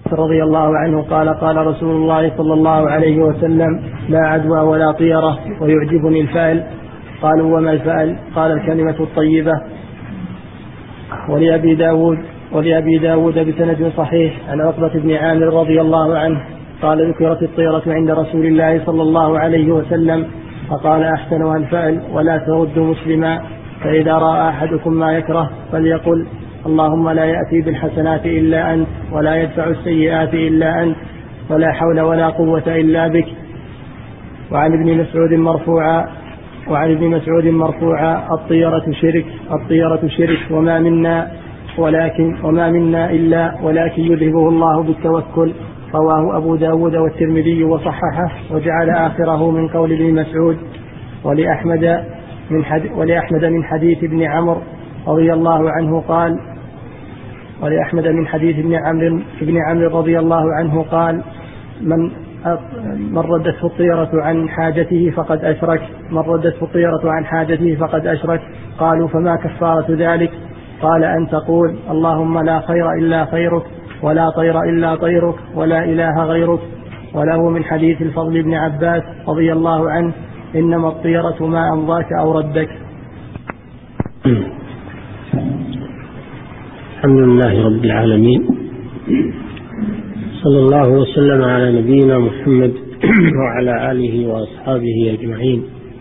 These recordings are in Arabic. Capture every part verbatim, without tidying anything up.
رضي الله عنه قال قال رسول الله صلى الله عليه وسلم لا عدوى ولا طيرة ويعجبني الفأل. قالوا وما الفأل؟ قال الكلمة الطيبة. ولأبي داود ولأبي داود بسند صحيح عن عقبة بن عامر رضي الله عنه قال ذكرت الطيرة عند رسول الله صلى الله عليه وسلم فقال أحسنها الفأل ولا ترد مسلما، فإذا رأى أحدكم ما يكره فليقل اللهم لا يأتي بالحسنات إلا أنت ولا يدفع السيئات إلا أنت ولا حول ولا قوة إلا بك. وعن ابن مسعود مرفوعا وعن ابن مسعود مرفوعا الطيرة شرك الطيرة شرك وما منا ولكن وما منا إلا ولكن يذهبه الله بالتوكل. رواه أبو داود والترمذي وصححه وجعل آخره من قول ابن مسعود. ولأحمد من حديث ولأحمد من حديث ابن عمرو رضي الله عنه قال ولأحمد من حديث ابن عمرو ابن عمرو رضي الله عنه قال من من ردته الطيرة عن حاجته فقد أشرك من ردته الطيرة عن حاجته فقد أشرك. قالوا فما كفارة ذلك؟ قال أن تقول اللهم لا خير إلا خيرك ولا طير إلا طيرك ولا إله غيرك. وله من حديث الفضل بن عباس رضي الله عنه إنما الطيرة ما أمضاك أو ردك. الحمد لله رب العالمين، صلى الله وسلم على نبينا محمد وعلى آله وأصحابه أجمعين.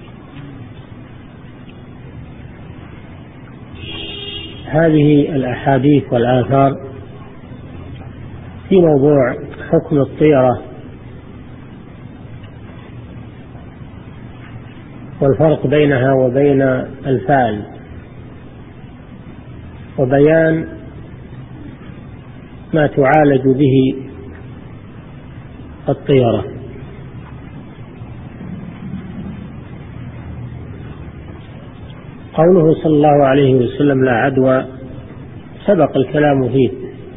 هذه الأحاديث والآثار في موضوع حكم الطيرة والفرق بينها وبين الفأل وبيان ما تعالج به الطيرة. قوله صلى الله عليه وسلم لا عدوى سبق الكلام فيه.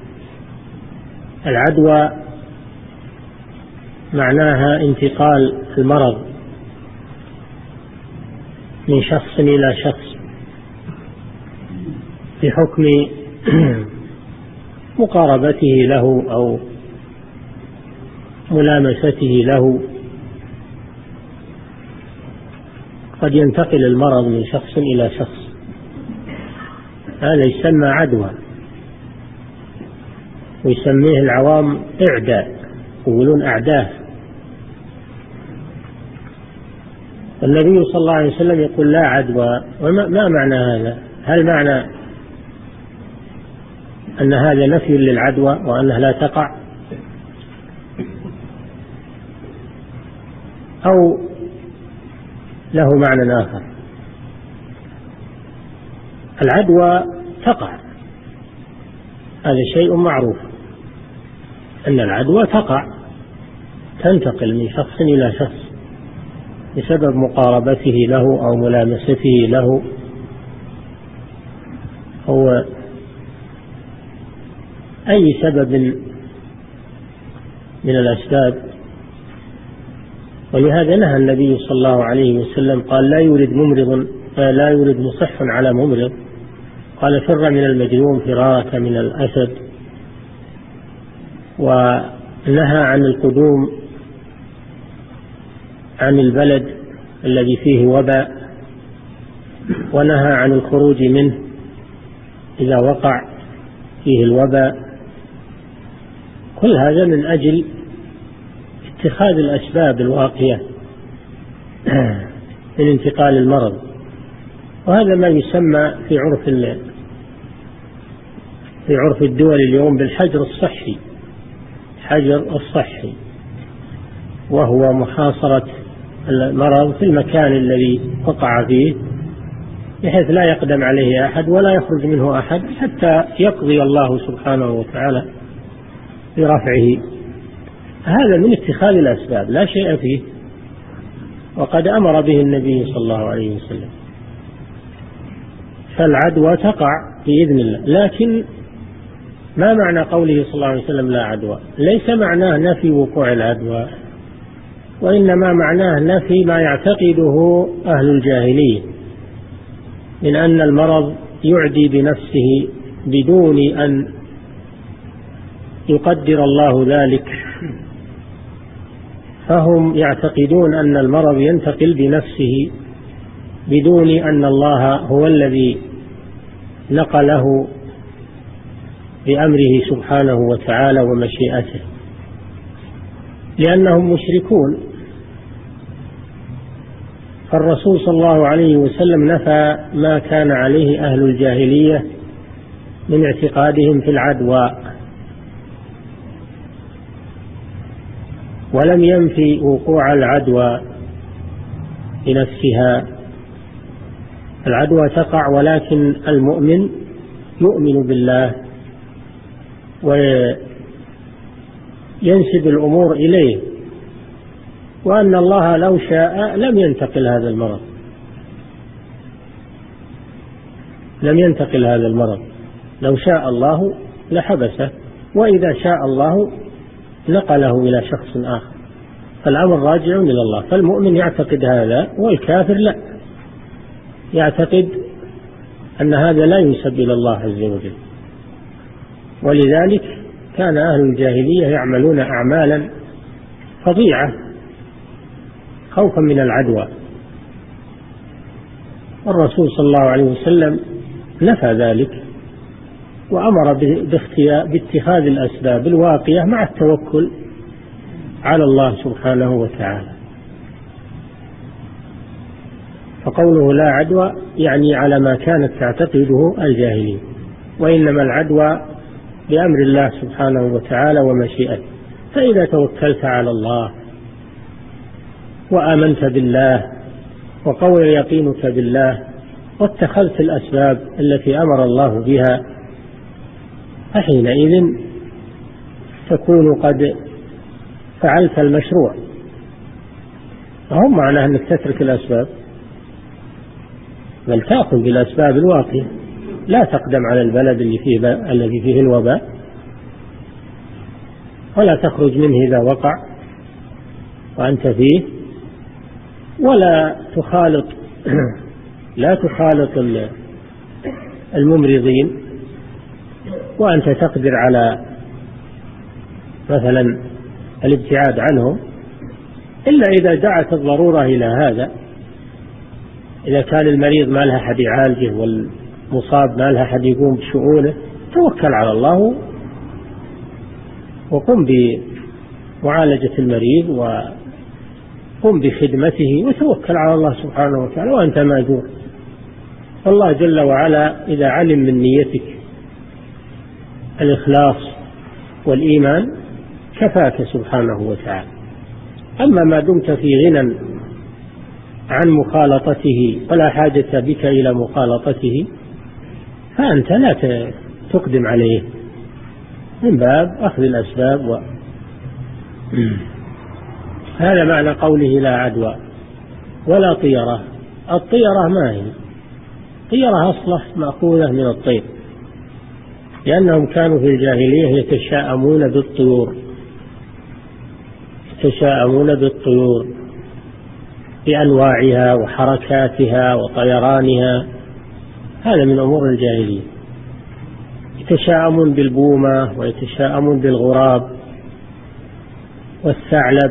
العدوى معناها انتقال المرض من شخص إلى شخص بحكم مقاربته له أو ملامسته له. قد ينتقل المرض من شخص إلى شخص، هذا يسمى عدوى، ويسميه العوام إعداء، يقولون أعداء. النبي صلى الله عليه وسلم يقول لا عدوى. وما معنى هذا؟ هل معنى أن هذا نفي للعدوى وأنها لا تقع، أو له معنى آخر؟ العدوى تقع، هذا شيء معروف أن العدوى تقع، تنتقل من شخص إلى شخص بسبب مقاربته له أو ملامسته له أو أي سبب من الأسباب. ولهذا نهى النبي صلى الله عليه وسلم قال لا يورد ممرض لا يورد مصح على ممرض، قال فر من المجذوم فرارك من الأسد. ونهى عن القدوم عن البلد الذي فيه وباء، ونهى عن الخروج منه إذا وقع فيه الوباء. كل هذا من أجل اتخاذ الأسباب الواقية من انتقال المرض. وهذا ما يسمى في عرف في عرف الدول اليوم بالحجر الصحي، الحجر الصحي، وهو محاصرة المرض في المكان الذي وقع فيه بحيث لا يقدم عليه أحد ولا يخرج منه أحد حتى يقضي الله سبحانه وتعالى برفعه. هذا من اتخاذ الأسباب لا شيء فيه، وقد أمر به النبي صلى الله عليه وسلم. فالعدوى تقع بإذن الله، لكن ما معنى قوله صلى الله عليه وسلم لا عدوى؟ ليس معناه نفي وقوع العدوى، وإنما معناه نفي ما يعتقده أهل الجاهلية من أن المرض يعدي بنفسه بدون أن يقدر الله ذلك، فهم يعتقدون أن المرض ينتقل بنفسه بدون أن الله هو الذي نقله بأمره سبحانه وتعالى ومشيئته، لأنهم مشركون. فالرسول صلى الله عليه وسلم نفى ما كان عليه أهل الجاهلية من اعتقادهم في العدوى، ولم ينفي وقوع العدوى بنفسها. العدوى تقع، ولكن المؤمن يؤمن بالله وينسب الأمور إليه، وأن الله لو شاء لم ينتقل هذا المرض لم ينتقل هذا المرض لو شاء الله لحبسه، وإذا شاء الله نقله إلى شخص آخر، فالأمر راجع إلى الله. فالمؤمن يعتقد هذا، والكافر لا، يعتقد أن هذا لا ينسب إلى الله عز وجل. ولذلك كان أهل الجاهلية يعملون أعمالا فظيعة خوفا من العدوى، والرسول صلى الله عليه وسلم نفى ذلك وأمر باتخاذ الأسباب الواقية مع التوكل على الله سبحانه وتعالى. فقوله لا عدوى يعني على ما كانت تعتقده الجاهلية، وإنما العدوى بأمر الله سبحانه وتعالى ومشيئته. فإذا توكلت على الله وآمنت بالله وقوي يقينك بالله واتخذت الأسباب التي أمر الله بها، فحينئذ تكون قد فعلت المشروع. وهم معناه أنك تترك الأسباب، بل تأخذ بالأسباب الواقعة، لا تقدم على البلد اللي فيه الذي فيه الوباء، ولا تخرج منه إذا وقع وأنت فيه، ولا تخالط لا تخالط الممرضين وأنت تقدر على مثلا الابتعاد عنهم، إلا إذا دعت الضرورة إلى هذا. إذا كان المريض ما لها أحد يعالجه والمصاب ما لها أحد يقوم بشؤونه، توكل على الله وقم بمعالجة المريض وقم بخدمته وتوكل على الله سبحانه وتعالى وأنت ماجور. الله جل وعلا إذا علم من نيتك الإخلاص والإيمان كفاك سبحانه وتعالى. أما ما دمت في غنى عن مخالطته ولا حاجة بك إلى مخالطته، فأنت لا تقدم عليه، من باب أخذ الأسباب. و... هذا معنى قوله لا عدوى ولا طيرة. الطيرة ما هي؟ طيرة أصله مأخوذة من الطير، لأنهم كانوا في الجاهلية يتشاءمون بالطيور يتشاءمون بالطيور بأنواعها وحركاتها وطيرانها، هذا من أمور الجاهلية. يتشاءمون بالبومة ويتشاءمون بالغراب والثعلب،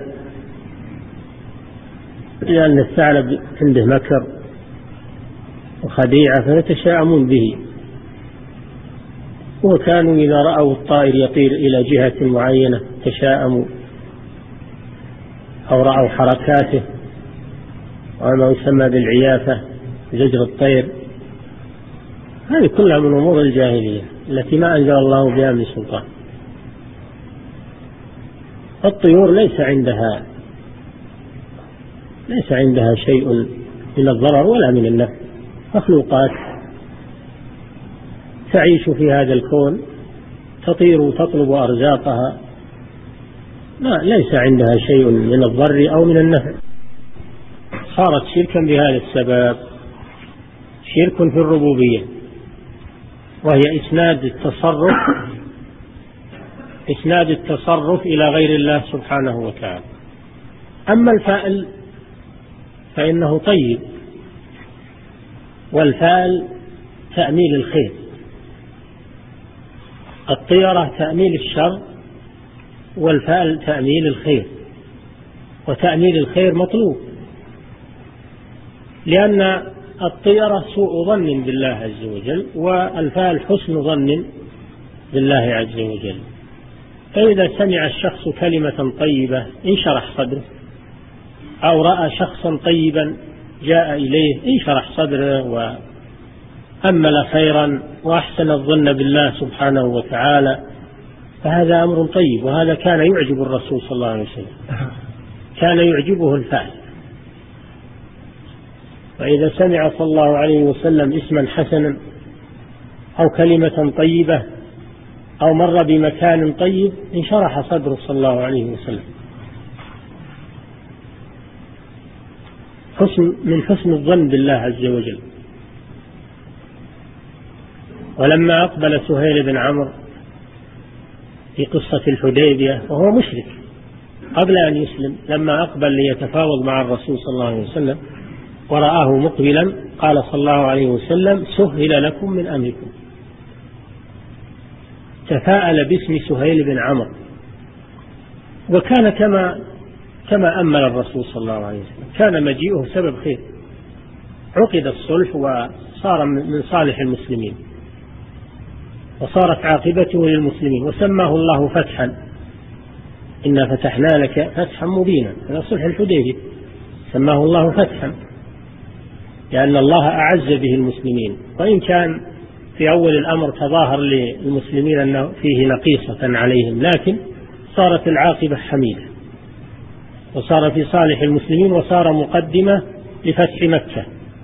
لأن الثعلب عنده مكر وخديعة فيتشاءمون به. وكانوا إذا رأوا الطائر يطير إلى جهة معينة تشاءموا، أو رأوا حركاته وما يسمى بالعيافة زجر الطير. هذه كلها من أمور الجاهلية التي ما أنزل الله بها من سلطان. الطيور ليس عندها ليس عندها شيء من الضرر ولا من النفع، مخلوقات تعيش في هذا الكون، تطير وتطلب أرزاقها، لا ليس عندها شيء من الضر أو من النفع. صارت شركا بهذا السبب، شرك في الربوبية، وهي إسناد التصرف إسناد التصرف إلى غير الله سبحانه وتعالى. أما الفاعل فإنه طيب، والفاعل تأميل الخير. الطيرة تأميل الشر والفاء تأميل الخير، وتأميل الخير مطلوب، لأن الطيرة سوء ظن بالله عز وجل، والفاء حسن ظن بالله عز وجل. فإذا سمع الشخص كلمة طيبة انشرح صدره، أو رأى شخصا طيبا جاء إليه انشرح صدره وأمل خيرا وأحسن الظن بالله سبحانه وتعالى، فهذا أمر طيب. وهذا كان يعجب الرسول صلى الله عليه وسلم، كان يعجبه الفعل. فإذا سمع صلى الله عليه وسلم اسما حسنا أو كلمة طيبة أو مر بمكان طيب انشرح صدره صلى الله عليه وسلم. حسن من حسن الظن بالله عز وجل. ولما أقبل سهيل بن عمرو في قصة الحديبية وهو مشرك قبل أن يسلم، لما أقبل ليتفاوض مع الرسول صلى الله عليه وسلم ورآه مقبلا قال صلى الله عليه وسلم: سهل لكم من أمركم. تفاءل باسم سهيل بن عمرو، وكان كما كما أمل الرسول صلى الله عليه وسلم، كان مجيئه سبب خير. عقد الصلح وصار من صالح المسلمين، وصارت عاقبته للمسلمين، وسماه الله فتحا: إنا فتحنا لك فتحا مبينا. هذا صلح الحديبية سماه الله فتحا، لأن الله أعز به المسلمين. وإن كان في أول الأمر تظاهر للمسلمين أنه فيه نقيصة عليهم، لكن صارت العاقبة حميدة، وصار في صالح المسلمين، وصار مقدمة لفتح مكة،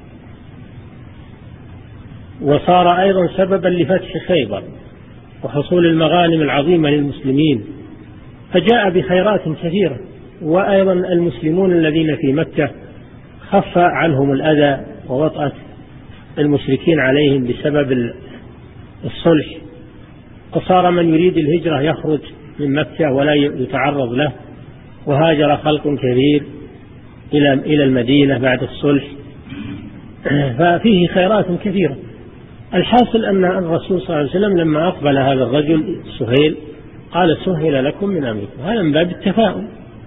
وصار أيضا سببا لفتح خيبر وحصول المغانم العظيمة للمسلمين، فجاء بخيرات كثيرة. وأيضا المسلمون الذين في مكة خف عنهم الأذى ووطأة المشركين عليهم بسبب الصلح، وصار من يريد الهجرة يخرج من مكة ولا يتعرض له، وهاجر خلق كثير إلى إلى المدينة بعد الصلح، ففيه خيرات كثيرة. الحاصل أن الرسول صلى الله عليه وسلم لما أقبل هذا الرجل سهيل قال: سهل لكم من أمركم. هذا من باب التفاؤل،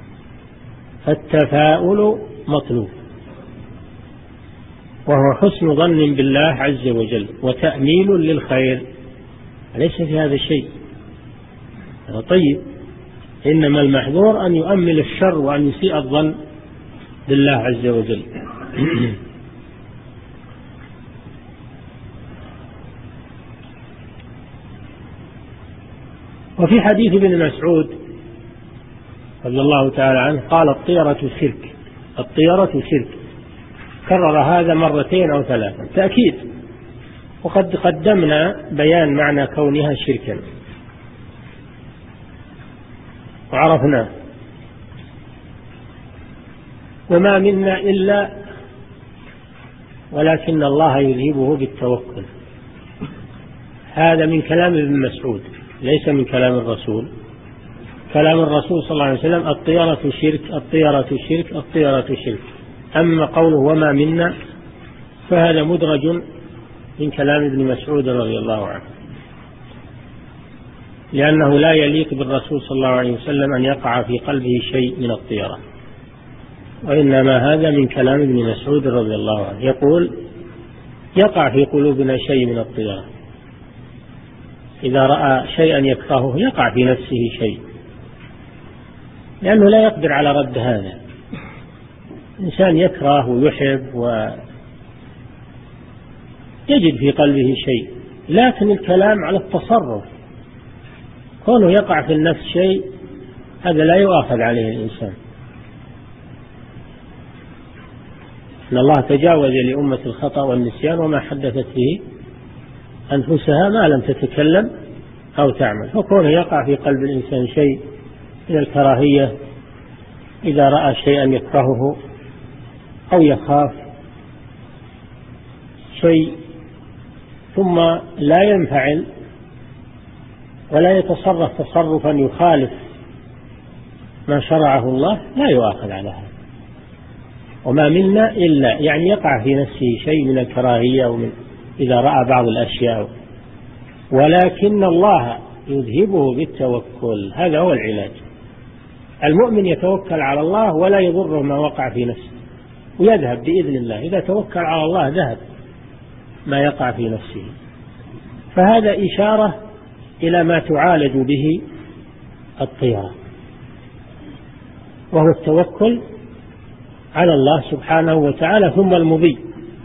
فالتفاؤل مطلوب، وهو حسن ظن بالله عز وجل وتأميل للخير، ليس في هذا شيء. هذا طيب، إنما المحذور أن يؤمل الشر وأن يسيء الظن بالله عز وجل. وفي حديث ابن مسعود رضي الله تعالى عنه قال: الطيرة شرك، الطيرة شرك. كرر هذا مرتين أو ثلاثا تأكيد، وقد قدمنا بيان معنى كونها شركا وعرفناه. وما منا إلا ولكن الله يذهبه بالتوكل. هذا من كلام ابن مسعود، ليس من كلام الرسول. كلام الرسول صلى الله عليه وسلم: الطيرة شرك، الطيرة شرك، الطيرة شرك. أما قوله وما منا فهذا مدرج من كلام ابن مسعود رضي الله عنه، لأنه لا يليق بالرسول صلى الله عليه وسلم أن يقع في قلبه شيء من الطيرة، وإنما هذا من كلام ابن مسعود رضي الله عنه. يقول: يقع في قلوبنا شيء من الطيرة، إذا رأى شيئا يكرهه يقع في نفسه شيء، لأنه لا يقدر على رد هذا. إنسان يكره ويحب ويجد في قلبه شيء، لكن الكلام على التصرف، كونه يقع في النفس شيء هذا لا يؤاخذ عليه الإنسان. إن الله تجاوز لأمة الخطأ والنسيان وما حدثت به أنفسها ما لم تتكلم أو تعمل. فكونه يقع في قلب الإنسان شيء من الكراهية إذا رأى شيئا يكرهه، أو يخاف شيء ثم لا ينفعل ولا يتصرف تصرفا يخالف ما شرعه الله، لا يؤاخذ على هذا. وما منا إلا، يعني يقع في نفسه شيء من الكراهية ومن إذا رأى بعض الأشياء، ولكن الله يذهبه بالتوكل. هذا هو العلاج. المؤمن يتوكل على الله ولا يضره ما وقع في نفسه، ويذهب بإذن الله. إذا توكل على الله ذهب ما يقع في نفسه. فهذا إشارة إلى ما تعالج به الطيرة، وهو التوكل على الله سبحانه وتعالى، ثم المضي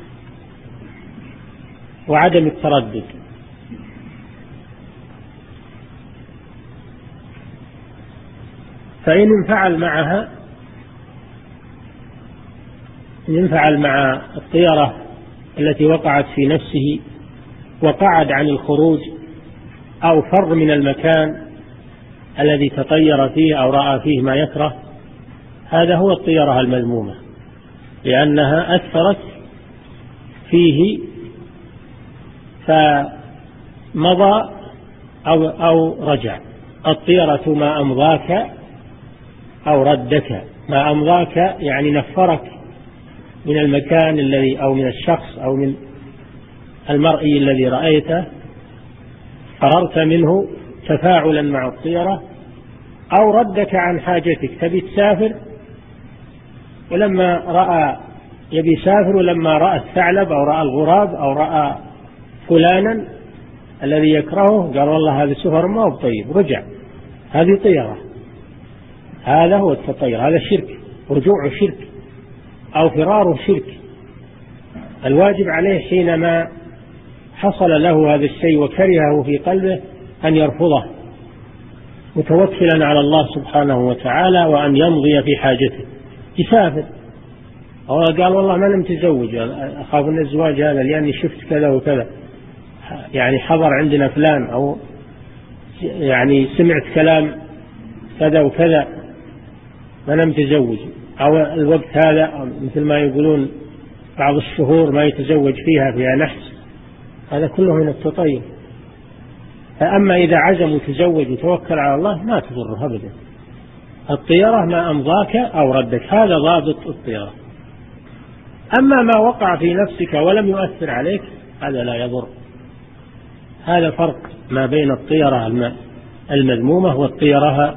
وعدم التردد. فإن انفعل معها إن انفعل مع الطيرة التي وقعت في نفسه وقعد عن الخروج أو فر من المكان الذي تطير فيه أو رأى فيه ما يكره، هذا هو الطيرة المذمومة، لأنها أثرت فيه فمضى أو, أو رجع. الطيرة ما أمضاك أو ردك. ما أمضاك يعني نفرك من المكان الذي أو من الشخص أو من المرئي الذي رأيته، فررت منه تفاعلا مع الطيرة، أو ردك عن حاجتك، تبي تسافر ولما رأى يبي يسافر، ولما رأى الثعلب أو رأى الغراب أو رأى فلانا الذي يكرهه قال والله هذا سفر ما هو طيب، رجع. هذه طيرة، هذا هو التطير، هذا شرك، رجوع شرك أو فرار شرك. الواجب عليه حينما حصل له هذا الشيء وكرهه في قلبه أن يرفضه متوكلا على الله سبحانه وتعالى، وأن يمضي في حاجته، يسافر. هو قال والله ما لم تزوج، أخاف أن الزواج هذا لأني شفت كذا وكذا، يعني حضر عندنا فلان، أو يعني سمعت كلام كذا وكذا، ما لم تزوج، أو الوقت هذا مثل ما يقولون بعض الشهور ما يتزوج فيها فيها نحس، هذا كله من التطير. فأما إذا عزم وتزوج وتوكل على الله ما تضره أبدا. الطيرة ما أمضاك أو ردك، هذا ضابط الطيرة. أما ما وقع في نفسك ولم يؤثر عليك هذا لا يضر. هذا فرق ما بين الطيرة المذمومة والطيرة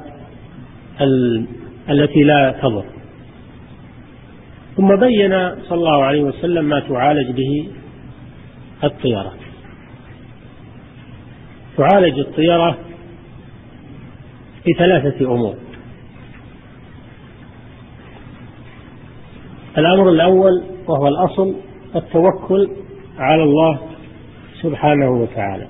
التي لا تضر. ثم بين صلى الله عليه وسلم ما تعالج به الطيرة. تعالج الطيرة بثلاثة أمور. الأمر الأول وهو الأصل التوكل على الله سبحانه وتعالى،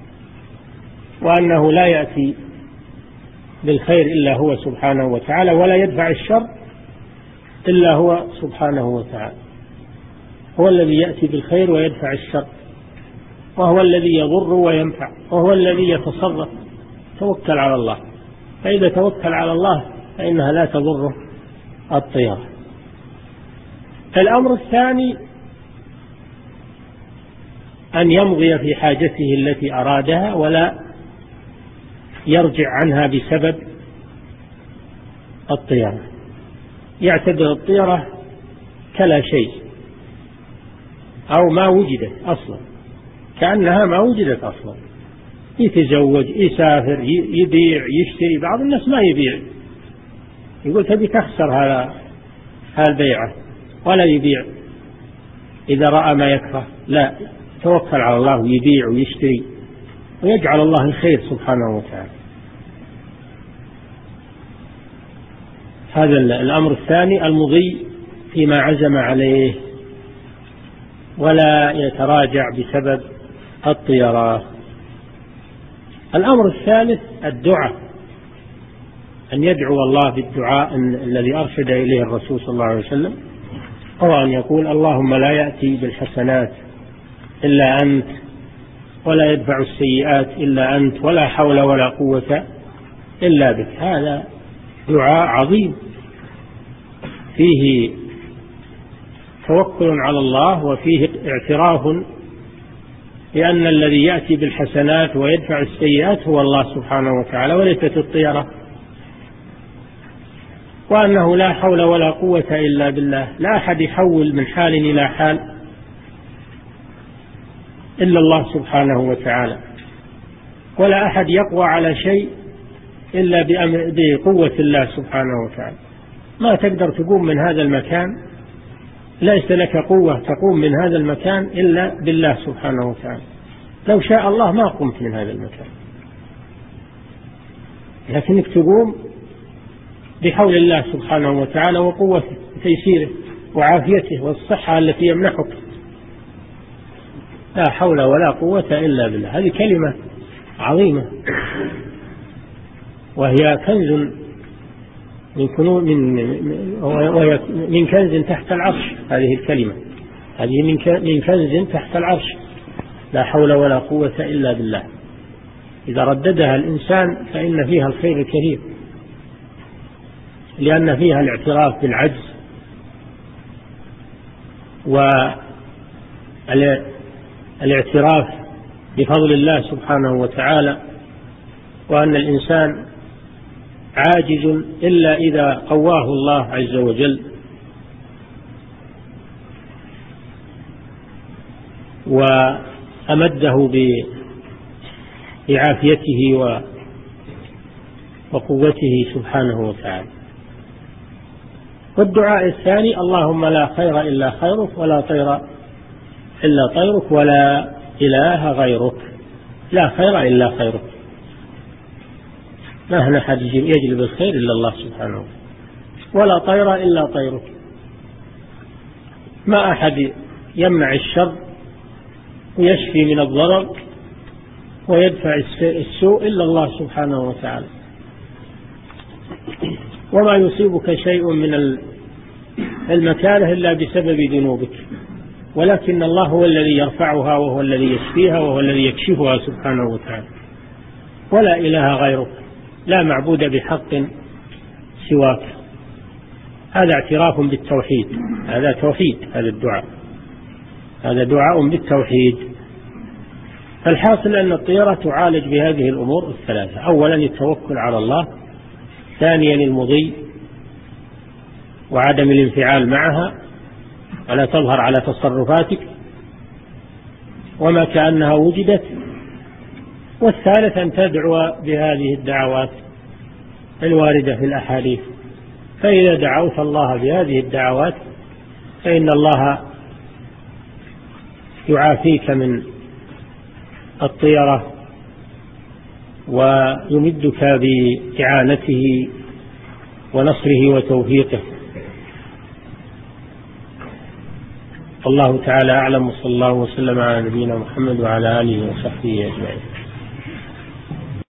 وأنه لا يأتي بالخير إلا هو سبحانه وتعالى، ولا يدفع الشر إلا هو سبحانه وتعالى. هو الذي يأتي بالخير ويدفع الشر، وهو الذي يضر وينفع، وهو الذي يتصرف. توكل على الله. فإذا توكل على الله فإنها لا تضره الطيرة. الأمر الثاني أن يمضي في حاجته التي أرادها ولا يرجع عنها بسبب الطيرة. يعتبر الطيرة كلا شيء أو ما وجدت أصلا، كأنها ما وجدت أصلا. يتزوج، يسافر، يبيع، يشتري. بعض الناس ما يبيع، يقول تبي تخسر هذا هالبيعة، ولا يبيع إذا رأى ما يكره. لا، توكل على الله ويبيع ويشتري ويجعل الله الخير سبحانه وتعالى. هذا الأمر الثاني، المضي فيما عزم عليه ولا يتراجع بسبب الطيرة. الأمر الثالث الدعاء، أن يدعو الله بالدعاء الذي أرشد إليه الرسول صلى الله عليه وسلم، هو أن يقول اللهم لا يأتي بالحسنات إلا أنت، ولا يدفع السيئات إلا أنت، ولا حول ولا قوة إلا بك. هذا دعاء عظيم فيه توكل على الله، وفيه اعتراف لأن الذي يأتي بالحسنات ويدفع السيئات هو الله سبحانه وتعالى وليست الطيرة، وأنه لا حول ولا قوة إلا بالله. لا أحد يحول من حال إلى حال إلا الله سبحانه وتعالى، ولا أحد يقوى على شيء إلا بقوة الله سبحانه وتعالى. ما تقدر تقوم من هذا المكان، ليس لك قوة تقوم من هذا المكان إلا بالله سبحانه وتعالى. لو شاء الله ما قمت من هذا المكان، لكنك تقوم بحول الله سبحانه وتعالى وقوة تيسيره وعافيته والصحة التي يمنحك. لا حول ولا قوة إلا بالله. هذه كلمة عظيمة، وهي كنز من كنوز من وهي من كنز تحت العرش. هذه الكلمة هذه من كنز تحت العرش. لا حول ولا قوة إلا بالله. إذا رددها الإنسان فإن فيها الخير الكثير، لأن فيها الاعتراف بالعجز والاعتراف بفضل الله سبحانه وتعالى، وأن الإنسان عاجز إلا إذا قواه الله عز وجل وأمده بعافيته وقوته سبحانه وتعالى. والدعاء الثاني: اللهم لا خير إلا خيرك، ولا طير إلا طيرك، ولا إله غيرك. لا خير إلا خيرك، ما هنا أحد يجلب الخير إلا الله سبحانه وتعالى، ولا طير إلا طيرك، ما أحد يمنع الشر ويشفي من الضرر ويدفع السوء إلا الله سبحانه وتعالى. وما يصيبك شيء من المكاره إلا بسبب ذنوبك، ولكن الله هو الذي يرفعها وهو الذي يشفيها وهو الذي يكشفها سبحانه وتعالى. ولا إله غيرك، لا معبود بحق سواك. هذا اعتراف بالتوحيد، هذا توحيد، هذا الدعاء هذا دعاء بالتوحيد. فالحاصل أن الطيرة تعالج بهذه الأمور الثلاثة: أولا التوكل على الله، ثانيا المضي وعدم الانفعال معها ولا تظهر على تصرفاتك وما كأنها وجدت، والثالث أن تدعو بهذه الدعوات الواردة في الأحاديث. فإذا دعوت الله بهذه الدعوات فإن الله يعافيك من الطيرة ويمدك بإعانته ونصره وتوفيقه. الله تعالى أعلم، وصلى الله وسلم على نبينا محمد وعلى آله وصحبه أجمعين.